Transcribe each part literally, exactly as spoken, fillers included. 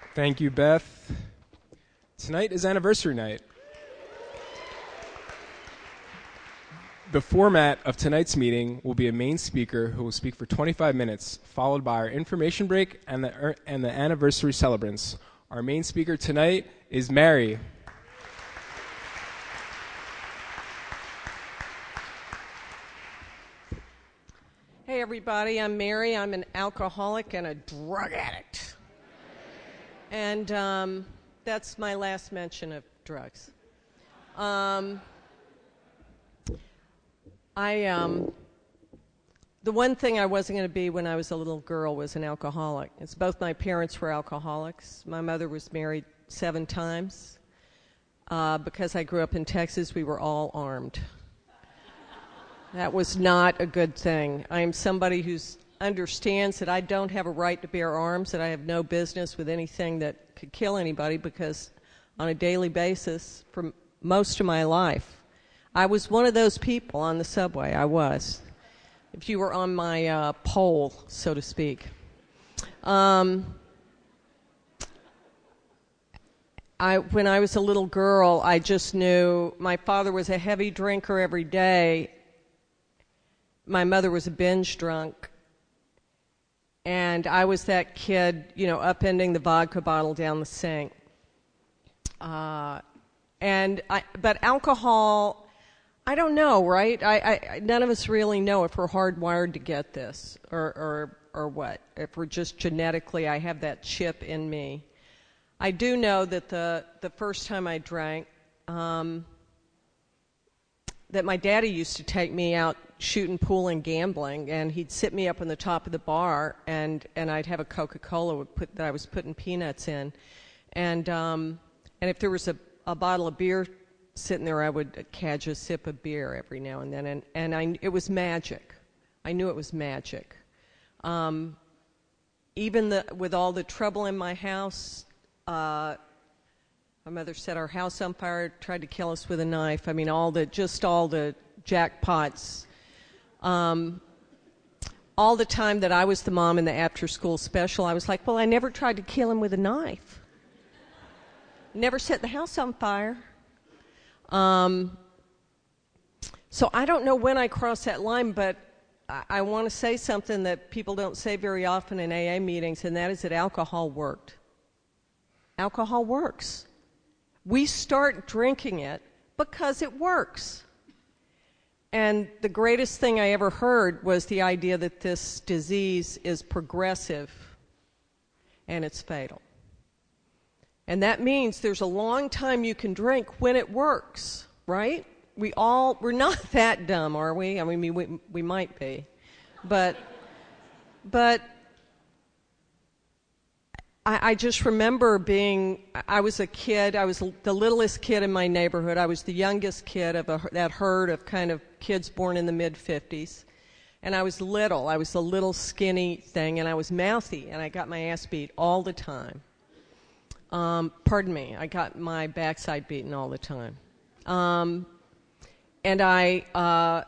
Thank you, Beth. Tonight is anniversary night. The format of tonight's meeting will be a main speaker who will speak for twenty-five minutes, followed by our information break and the, and the anniversary celebrants. Our main speaker tonight is Mary. Hey everybody, I'm Mary. I'm an alcoholic and a drug addict. And um, that's my last mention of drugs. Um, I, um, the one thing I wasn't going to be when I was a little girl was an alcoholic. It's both my parents were alcoholics. My mother was married seven times. Uh, because I grew up in Texas, we were all armed. That was not a good thing. I am somebody who understands that I don't have a right to bear arms, that I have no business with anything that could kill anybody, because on a daily basis, for most of my life, I was one of those people on the subway. I was. If you were on my uh, pole, so to speak. Um, I, when I was a little girl, I just knew my father was a heavy drinker every day. My mother was a binge drunk, and I was that kid, you know, upending the vodka bottle down the sink. Uh, and I, but alcohol, I don't know, right? I, I, none of us really know if we're hardwired to get this, or, or, or what. If we're just genetically, I have that chip in me. I do know that the the first time I drank, um, that my daddy used to take me out shooting pool and gambling, and he'd sit me up on the top of the bar, and, and I'd have a Coca-Cola with put, that I was putting peanuts in. And um, and if there was a, a bottle of beer sitting there, I would catch a sip of beer every now and then. And, and I, it was magic. I knew it was magic. Um, even the, with all the trouble in my house, uh, my mother set our house on fire, tried to kill us with a knife. I mean, all the just all the jackpots. Um, all the time that I was the mom in the after-school special, I was like, well, I never tried to kill him with a knife. Never set the house on fire. Um, so I don't know when I crossed that line, but I, I want to say something that people don't say very often in A A meetings, and that is that alcohol worked. Alcohol works. We start drinking it because it works. And the greatest thing I ever heard was the idea that this disease is progressive and it's fatal. And that means there's a long time you can drink when it works, right? We all, we're not that dumb, are we? I mean, we, we might be. But, but I, I just remember being, I was a kid, I was the littlest kid in my neighborhood. I was the youngest kid of a, that herd of kind of kids born in the mid-fifties. And I was little. I was a little skinny thing, and I was mouthy, and I got my ass beat all the time. Um, pardon me, I got my backside beaten all the time. Um, and I, uh,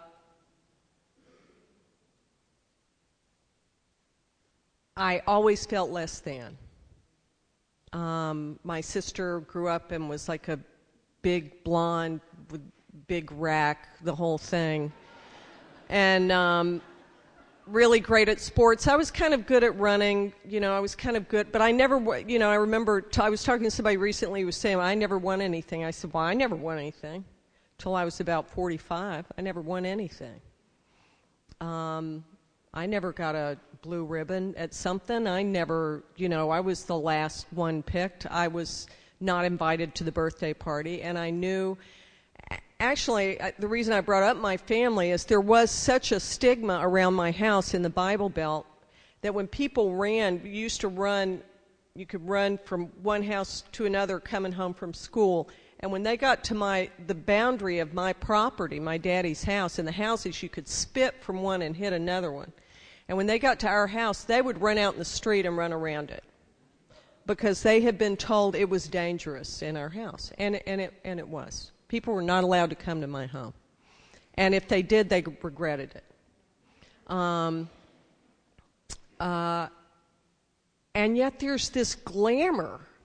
I always felt less than. Um, my sister grew up and was like a big blonde with big rack, the whole thing. And um, really great at sports. I was kind of good at running, you know, I was kind of good, but I never, you know, I remember, t- I was talking to somebody recently who was saying, I never won anything. I said, well, I never won anything until I was about forty-five. I never won anything. Um, I never got a blue ribbon at something. I never, you know, I was the last one picked. I was not invited to the birthday party, and I knew, actually, the reason I brought up my family is there was such a stigma around my house in the Bible Belt that when people ran, you used to run, you could run from one house to another coming home from school, and when they got to my the boundary of my property, my daddy's house, and the houses, you could spit from one and hit another one. And when they got to our house, they would run out in the street and run around it because they had been told it was dangerous in our house, and it, and it and it was. People were not allowed to come to my home, and if they did, they regretted it. Um, uh, and yet, there's this glamour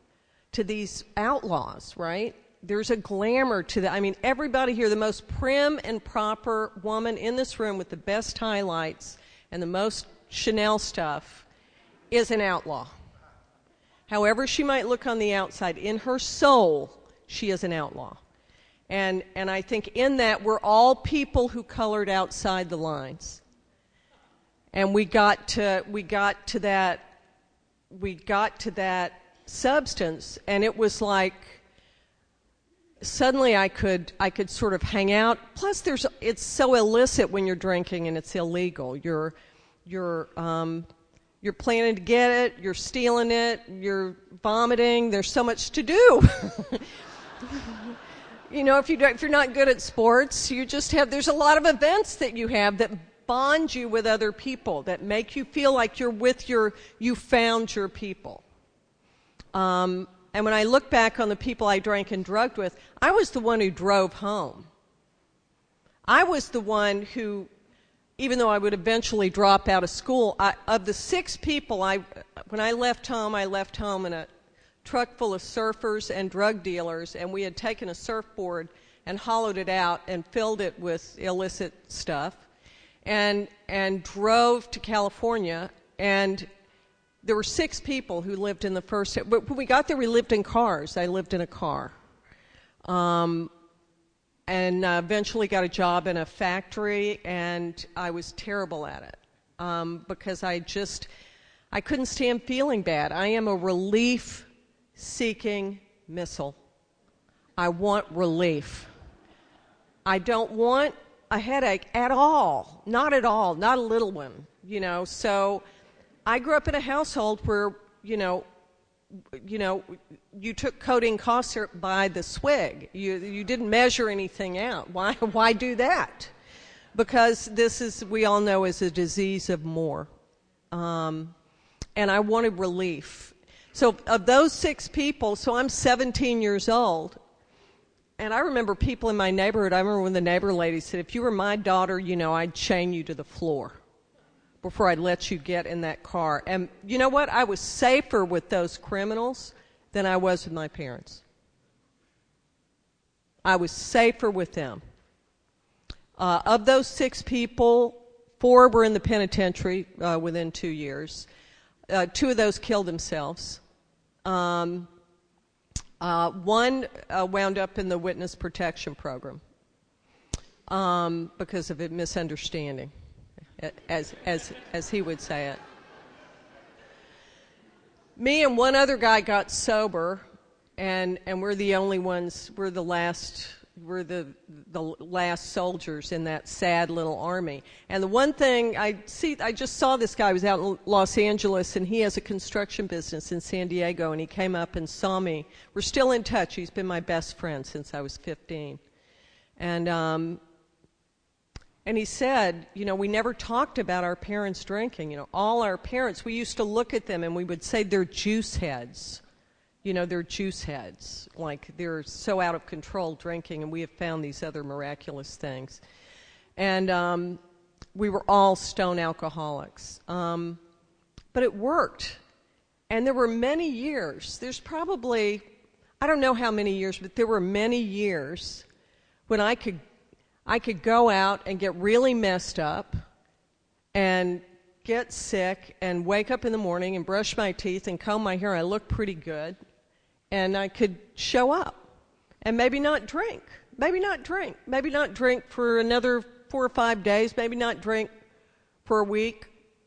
to these outlaws, right? There's a glamour to that. I mean, everybody here, the most prim and proper woman in this room with the best highlights and the most Chanel stuff is an outlaw. However she might look on the outside, in her soul, she is an outlaw. And and I think in that, we're all people who colored outside the lines. And we got to we got to that we got to that substance, and it was like suddenly I could I could sort of hang out. Plus, there's it's so illicit when you're drinking, and it's illegal. You're you're um, you're planning to get it. You're stealing it. You're vomiting. There's so much to do. You know, if you don't, if you're not good at sports, you just have. There's a lot of events that you have that bond you with other people, that make you feel like you're with your. You found your people. Um, and when I look back on the people I drank and drugged with, I was the one who drove home. I was the one who, even though I would eventually drop out of school, I, of the six people, I when I left home, I left home in a truck full of surfers and drug dealers, and we had taken a surfboard and hollowed it out and filled it with illicit stuff, and and drove to California. And there were six people who lived in the first. But when we got there, we lived in cars. I lived in a car, um, and uh, eventually got a job in a factory, and I was terrible at it um, because I just I couldn't stand feeling bad. I am a relief seeking missile. I want relief. I don't want a headache at all. Not at all. Not a little one, you know. So I grew up in a household where, you know, you know, you took codeine cough syrup by the swig. You you didn't measure anything out. Why why do that? Because this is, we all know, is a disease of more. Um, and I wanted relief. So of those six people, so I'm seventeen years old, and I remember people in my neighborhood. I remember when the neighbor lady said, if you were my daughter, you know, I'd chain you to the floor before I'd let you get in that car. And you know what? I was safer with those criminals than I was with my parents. I was safer with them. Uh, of those six people, four were in the penitentiary uh, within two years. Uh, two of those killed themselves. Um, uh, one uh, wound up in the witness protection program um, because of a misunderstanding, as as as he would say it. Me and one other guy got sober, and and we're the only ones. We're the last. We're the the last soldiers in that sad little army. And the one thing I see, I just saw this guy. He was out in Los Angeles, and he has a construction business in San Diego. And he came up and saw me. We're still in touch. He's been my best friend since I was fifteen. And um, and he said, you know, we never talked about our parents drinking. You know, all our parents, we used to look at them and we would say they're juice heads. You know, they're juice heads, like they're so out of control drinking, and we have found these other miraculous things. And um, we were all stone alcoholics. Um, but it worked. And there were many years, there's probably, I don't know how many years, but there were many years when I could, I could go out and get really messed up and get sick and wake up in the morning and brush my teeth and comb my hair. I looked pretty good. And I could show up and maybe not drink, maybe not drink, maybe not drink for another four or five days, maybe not drink for a week,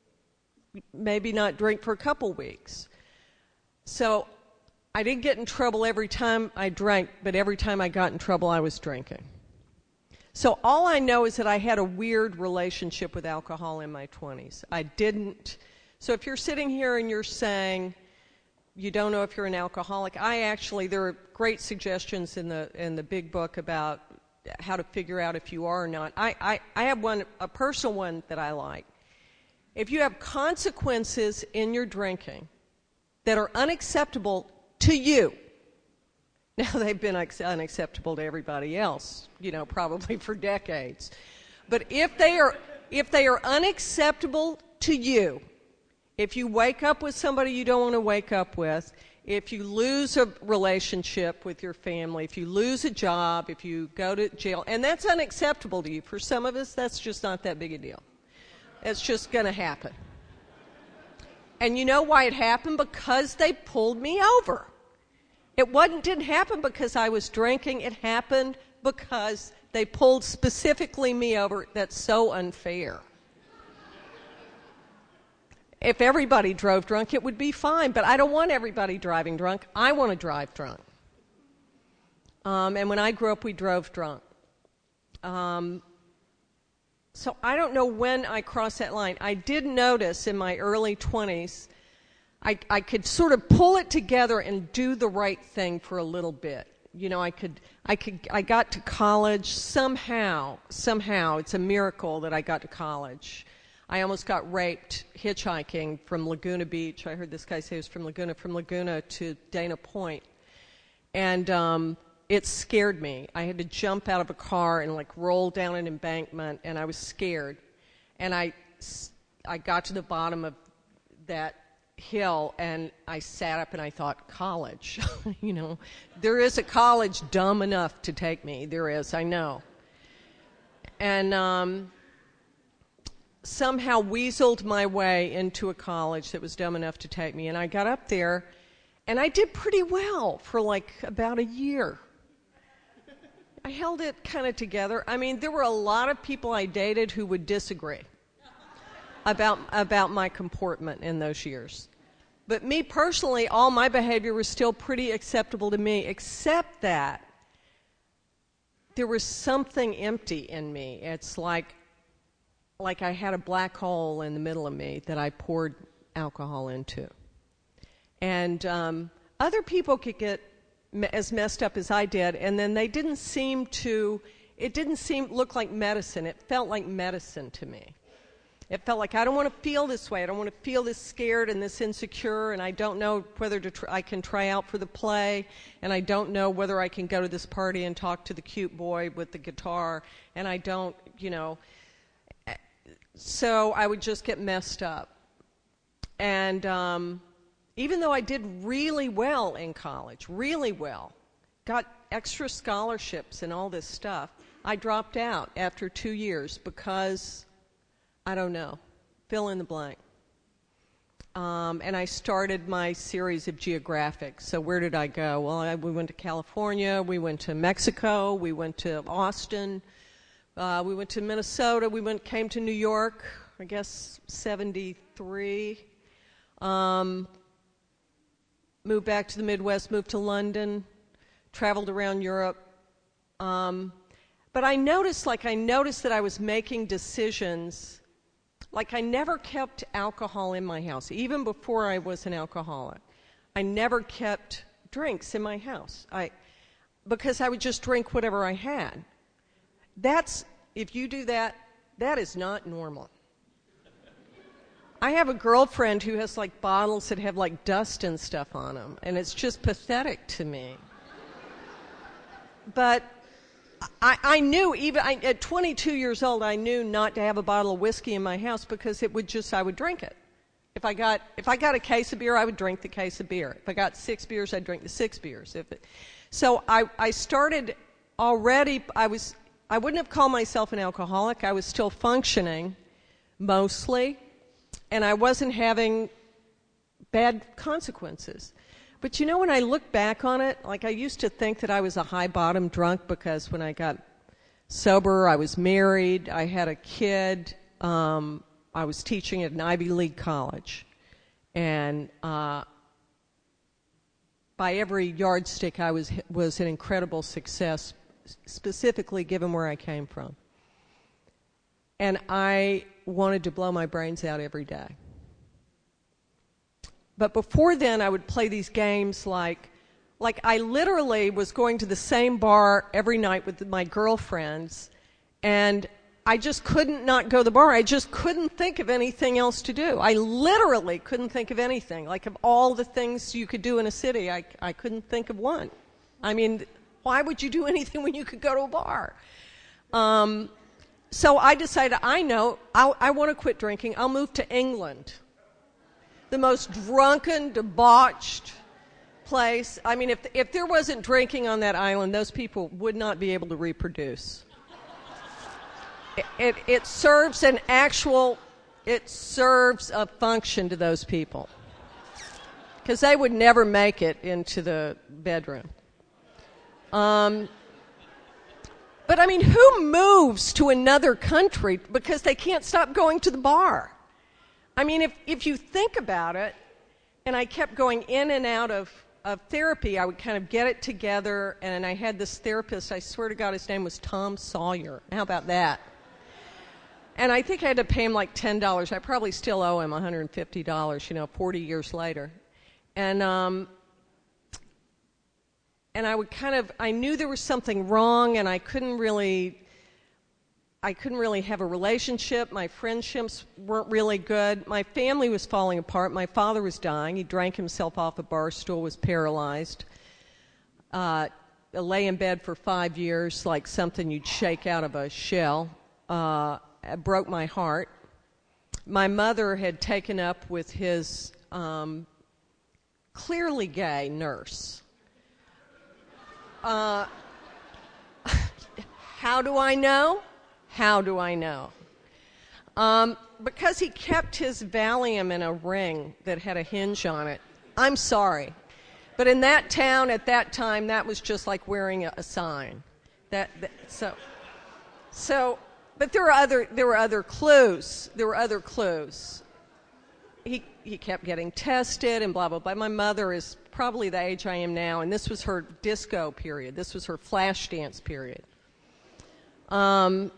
maybe not drink for a couple weeks. So I didn't get in trouble every time I drank, but every time I got in trouble, I was drinking. So all I know is that I had a weird relationship with alcohol in my twenties. I didn't. So if you're sitting here and you're saying, you don't know if you're an alcoholic. I actually, there are great suggestions in the in the big book about how to figure out if you are or not. I, I, I have one, a personal one that I like. If you have consequences in your drinking that are unacceptable to you, now they've been unacceptable to everybody else, you know, probably for decades. But if they are if they are unacceptable to you, If you wake up with somebody you don't want to wake up with, if you lose a relationship with your family, if you lose a job, if you go to jail, and that's unacceptable to you. For some of us, that's just not that big a deal. It's just going to happen. And you know why it happened? Because they pulled me over. It wasn't, didn't happen because I was drinking. It happened because they pulled specifically me over. That's so unfair. If everybody drove drunk, it would be fine, but I don't want everybody driving drunk. I want to drive drunk. Um, and when I grew up, we drove drunk. Um, so I don't know when I crossed that line. I did notice in my early twenties, I, I could sort of pull it together and do the right thing for a little bit. You know, I could, I could, I got to college somehow, somehow. It's a miracle that I got to college. I almost got raped hitchhiking from Laguna Beach. I heard this guy say he was from Laguna, from Laguna to Dana Point. And um, it scared me. I had to jump out of a car and like roll down an embankment, and I was scared. And I, I got to the bottom of that hill, and I sat up and I thought, college. You know, there is a college dumb enough to take me. There is, I know. And um, somehow weaseled my way into a college that was dumb enough to take me. And I got up there, and I did pretty well for like about a year. I held it kind of together. I mean, there were a lot of people I dated who would disagree about about my comportment in those years. But me personally, all my behavior was still pretty acceptable to me, except that there was something empty in me. It's like like I had a black hole in the middle of me that I poured alcohol into. And um, other people could get me- as messed up as I did, and then they didn't seem to, it didn't seem, look like medicine. It felt like medicine to me. It felt like I don't want to feel this way. I don't want to feel this scared and this insecure, and I don't know whether to tr- I can try out for the play, and I don't know whether I can go to this party and talk to the cute boy with the guitar, and I don't, you know. So I would just get messed up. And um, even though I did really well in college, really well, got extra scholarships and all this stuff, I dropped out after two years because, I don't know, fill in the blank. Um, and I started my series of geographics. So where did I go? Well, I, we went to California, we went to Mexico, we went to Austin, Uh, we went to Minnesota. We went, came to New York, I guess, seventy-three. Um, moved back to the Midwest, moved to London, traveled around Europe. Um, but I noticed, like I noticed that I was making decisions, like I never kept alcohol in my house, even before I was an alcoholic. I never kept drinks in my house, I, because I would just drink whatever I had. That's, if you do that, that is not normal. I have a girlfriend who has like bottles that have like dust and stuff on them, and it's just pathetic to me. But I, I knew, even I, at twenty-two years old, I knew not to have a bottle of whiskey in my house because it would just, I would drink it. If I got, if I got a case of beer, I would drink the case of beer. If I got six beers, I'd drink the six beers. If it, so I, I started already, I was, I wouldn't have called myself an alcoholic. I was still functioning, mostly, and I wasn't having bad consequences. But you know, when I look back on it, like I used to think that I was a high-bottom drunk because when I got sober, I was married, I had a kid, um, I was teaching at an Ivy League college. And uh, by every yardstick, I was was an incredible success, specifically given where I came from. And I wanted to blow my brains out every day. But before then, I would play these games like, like I literally was going to the same bar every night with my girlfriends, and I just couldn't not go to the bar. I just couldn't think of anything else to do. I literally couldn't think of anything. Like of all the things you could do in a city, I, I couldn't think of one. I mean, why would you do anything when you could go to a bar? Um, so I decided, I know, I'll, I want to quit drinking. I'll move to England. the most drunken, debauched place. I mean, if if there wasn't drinking on that island, those people would not be able to reproduce. It, it, it serves an actual, it serves a function to those people. Because they would never make it into the bedroom. Um, but I mean, who moves to another country because they can't stop going to the bar? I mean, if, if you think about it, and I kept going in and out of, of therapy, I would kind of get it together, and I had this therapist, I swear to God, his name was Tom Sawyer. How about that? And I think I had to pay him like ten dollars. I probably still owe him one hundred fifty dollars, you know, forty years later. And um, and I would kind of, I knew there was something wrong, and I couldn't really, I couldn't really have a relationship. My friendships weren't really good. My family was falling apart. My father was dying. He drank himself off a bar stool, was paralyzed. Uh, I lay in bed for five years like something you'd shake out of a shell. Uh, it broke my heart. My mother had taken up with his um, clearly gay nurse. Uh, how do I know? How do I know? Um, because he kept his Valium in a ring that had a hinge on it. I'm sorry. But in that town at that time, that was just like wearing a, a sign. That, that so, so, but there were other there were other clues. There were other clues. He he kept getting tested and blah blah blah. My mother is probably the age I am now, and this was her disco period. This was her flash dance period. Um.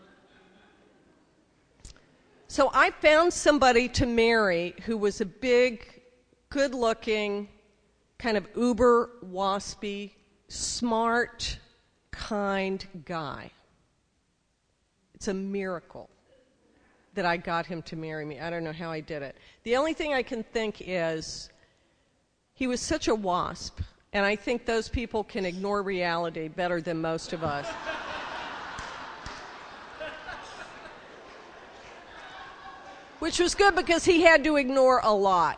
So I found somebody to marry who was a big, good-looking, kind of uber waspy, smart, kind guy. It's a miracle that I got him to marry me. I don't know how I did it. The only thing I can think is he was such a wasp, and I think those people can ignore reality better than most of us. Which was good because he had to ignore a lot.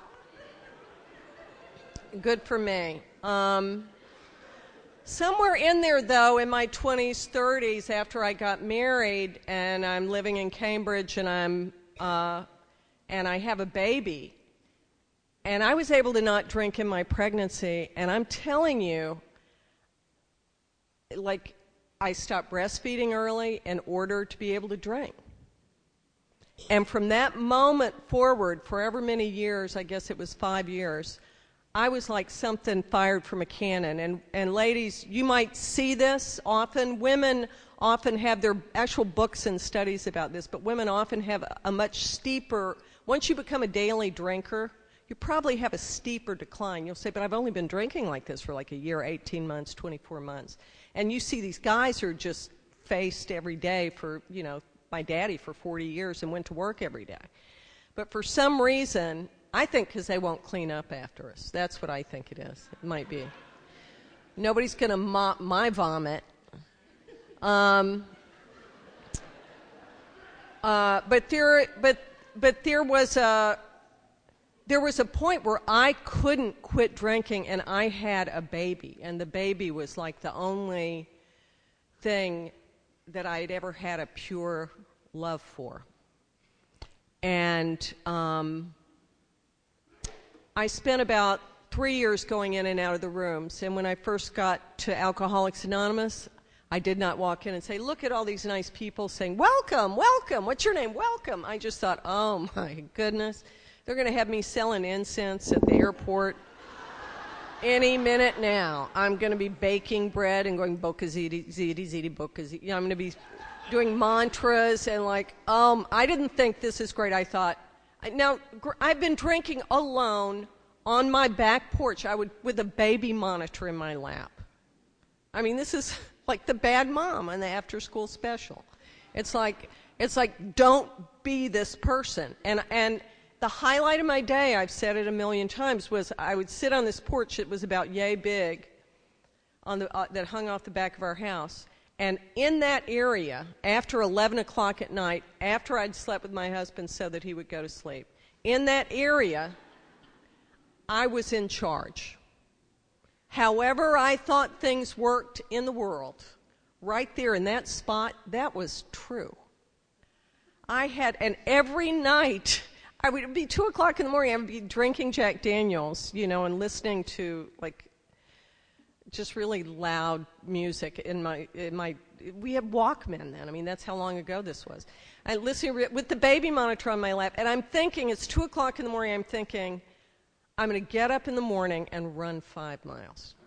Good for me. Um, somewhere in there, though, in my twenties, thirties, after I got married, and I'm living in Cambridge, and I'm uh, and I have a baby, and I was able to not drink in my pregnancy, and I'm telling you, like, I stopped breastfeeding early in order to be able to drink. And from that moment forward, forever many years, I guess it was five years, I was like something fired from a cannon. And, and ladies, you might see this often. Women often have their actual books and studies about this, but women often have a, a much steeper, once you become a daily drinker, you probably have a steeper decline. You'll say, but I've only been drinking like this for like a year, eighteen months, twenty-four months. And you see these guys who are just faced every day for, you know, my daddy for forty years and went to work every day. But for some reason, I think because they won't clean up after us. That's what I think it is. It might be. Nobody's going to mop my vomit. Um, uh, but there, but but there was a there was a point where I couldn't quit drinking, and I had a baby, and the baby was like the only thing that I'd ever had a pure love for. And um, I spent about three years going in and out of the rooms. And when I first got to Alcoholics Anonymous, I did not walk in and say, look at all these nice people saying, welcome, welcome, what's your name, welcome. I just thought, oh my goodness, they're going to have me selling incense at the airport any minute now. I'm going to be baking bread and going boka ziti, ziti, ziti, boka ziti. You know, I'm going to be doing mantras and like, um, I didn't think this is great. I thought, now, I've been drinking alone on my back porch. I would, with a baby monitor in my lap. I mean, this is like the bad mom on the after-school special. It's like, it's like, don't be this person. And, and the highlight of my day, I've said it a million times, was I would sit on this porch. It was about yay big, on the, uh, that hung off the back of our house. And in that area, after eleven o'clock at night, after I'd slept with my husband so that he would go to sleep, in that area, I was in charge. However I thought things worked in the world, right there in that spot, that was true. I had, and every night, I would it'd be two o'clock in the morning, I would be drinking Jack Daniels, you know, and listening to, like, just really loud music in my, in my, we had Walkman then. I mean, that's how long ago this was. I listening with the baby monitor on my lap, and I'm thinking, it's two o'clock in the morning, I'm thinking, I'm going to get up in the morning and run five miles.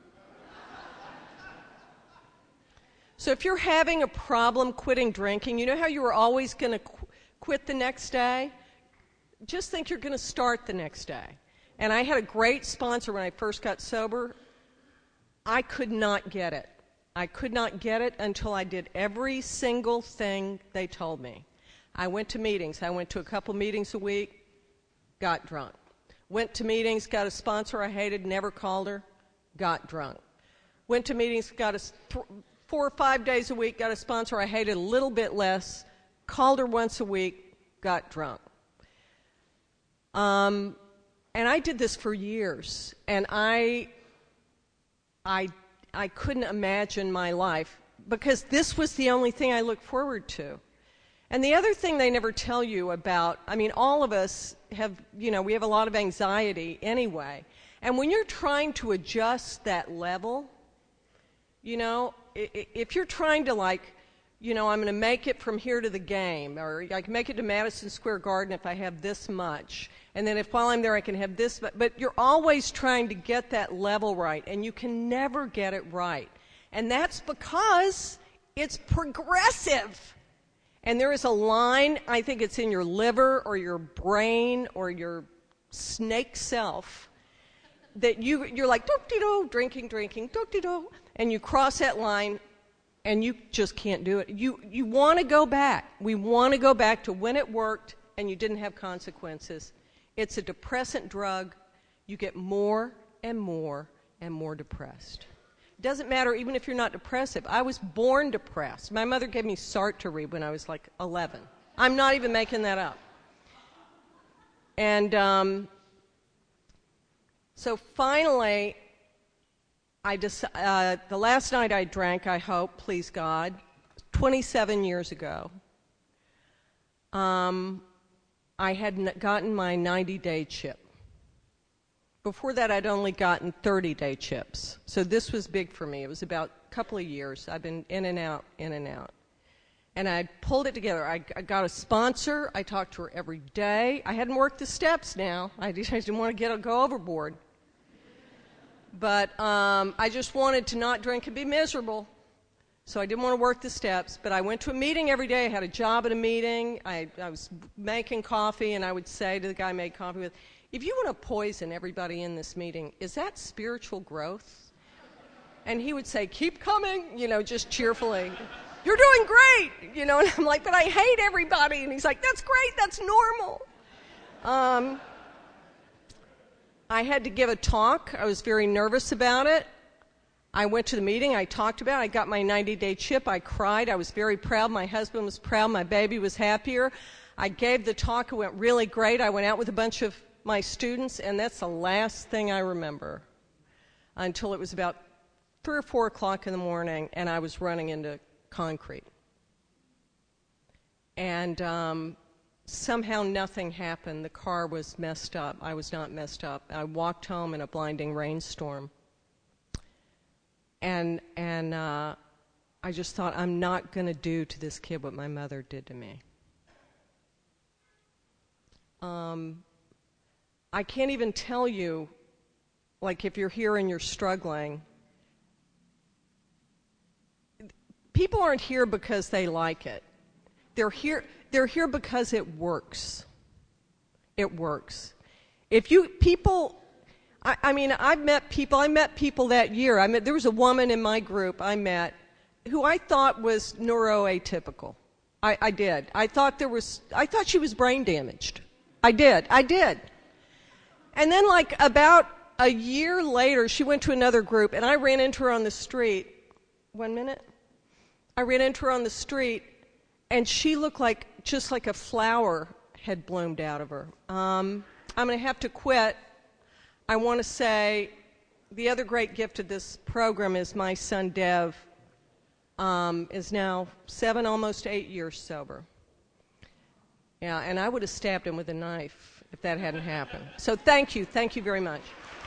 So if you're having a problem quitting drinking, you know how you were always going to qu- quit the next day? Just think you're going to start the next day. And I had a great sponsor when I first got sober. I could not get it. I could not get it until I did every single thing they told me. I went to meetings. I went to a couple meetings a week, got drunk. Went to meetings, got a sponsor I hated, never called her, got drunk. Went to meetings, got a th- four or five days a week, got a sponsor I hated a little bit less, called her once a week, got drunk. Um, and I did this for years, and I, I, I couldn't imagine my life because this was the only thing I looked forward to. And the other thing they never tell you about, I mean, all of us have, you know, we have a lot of anxiety anyway. And when you're trying to adjust that level, you know, if you're trying to, like, you know, I'm going to make it from here to the game, or I can make it to Madison Square Garden if I have this much, and then if while I'm there I can have this, but, but you're always trying to get that level right, and you can never get it right. And that's because it's progressive. And there is a line, I think it's in your liver or your brain or your snake self, that you, you're like, doop-de-doo, drinking, drinking, doop-de-doo, and you cross that line and you just can't do it. You, you want to go back. We want to go back to when it worked and you didn't have consequences. It's a depressant drug. You get more and more and more depressed. It doesn't matter even if you're not depressive. I was born depressed. My mother gave me Sartre to read when I was like eleven. I'm not even making that up. And um, so finally, I dec- uh, the last night I drank, I hope, please God, twenty-seven years ago, um, I had n- gotten my ninety-day chip. Before that, I'd only gotten thirty-day chips. So this was big for me. It was about a couple of years. I've been in and out, in and out. And I pulled it together. I, I got a sponsor. I talked to her every day. I hadn't worked the steps now. I, just, I didn't want to get go overboard. But um, I just wanted to not drink and be miserable. So I didn't want to work the steps. But I went to a meeting every day. I had a job at a meeting. I, I was making coffee, and I would say to the guy I made coffee with, if you want to poison everybody in this meeting, is that spiritual growth? And he would say, keep coming, you know, just cheerfully. You're doing great, you know. And I'm like, but I hate everybody. And he's like, that's great, that's normal. Um, I had to give a talk. I was very nervous about it. I went to the meeting. I talked about it. I got my ninety-day chip. I cried. I was very proud. My husband was proud. My baby was happier. I gave the talk. It went really great. I went out with a bunch of my students, and that's the last thing I remember until it was about three or four o'clock in the morning, and I was running into concrete. And um, somehow nothing happened. The car was messed up. I was not messed up. I walked home in a blinding rainstorm. And, and uh, I just thought, I'm not going to do to this kid what my mother did to me. Um, I can't even tell you, like, if you're here and you're struggling, people aren't here because they like it. They're here, they're here because it works. It works. If you, people, I, I mean, I've met people, I met people that year. I met, there was a woman in my group I met who I thought was neuroatypical. I, I did. I thought there was, I thought she was brain damaged. I did. I did. And then, like, about a year later, she went to another group, and I ran into her on the street. One minute. I ran into her on the street, and she looked like, just like a flower had bloomed out of her. Um, I'm going to have to quit. I want to say the other great gift of this program is my son Dev um, is now seven, almost eight years sober. Yeah, and I would have stabbed him with a knife if that hadn't happened. So thank you. Thank you very much.